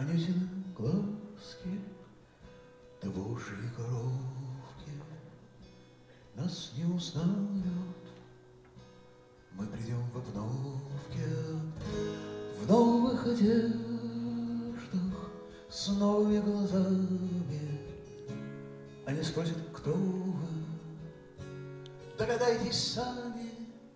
Анютины глазки, да божьи коровки нас не узнают. Мы придем в обновке, в новых одеждах, с новыми глазами. Они спросят, кто вы, догадайтесь сами.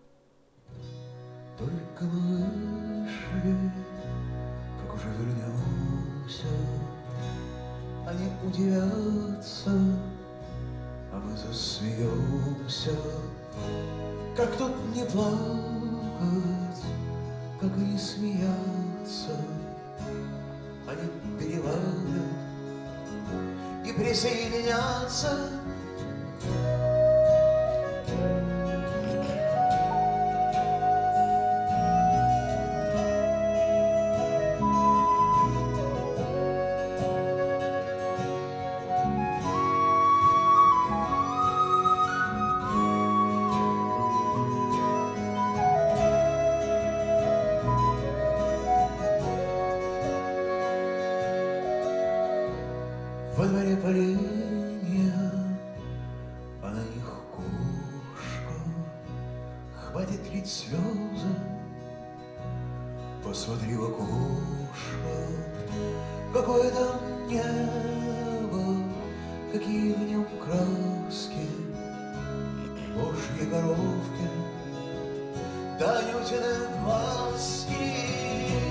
Только мы вышли, как уже вернемся, они удивятся, а мы засмеемся. Как тут не плакать, как и не смеяться, они переварят и присоединятся. Во дворе поленья, а на них кошка. Хватит лить слезы, посмотри в окошко. Какое там небо, какие в нем краски. Божьи коровки, да Анютины глазки.